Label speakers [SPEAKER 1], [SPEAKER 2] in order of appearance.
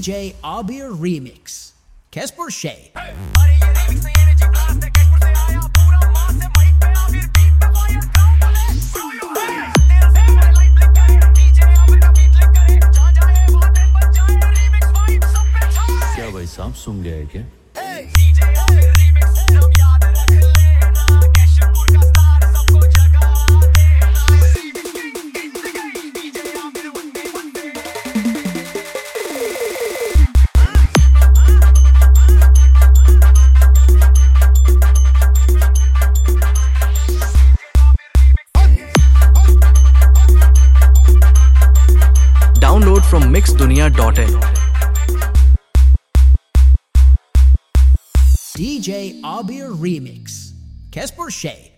[SPEAKER 1] DJ Abir Remix. Casper Shay.
[SPEAKER 2] क्या भाई सांप सूंघ गया है क्या?
[SPEAKER 3] Download from mixdunia.in.
[SPEAKER 1] DJ Abir Remix. Casper Shay.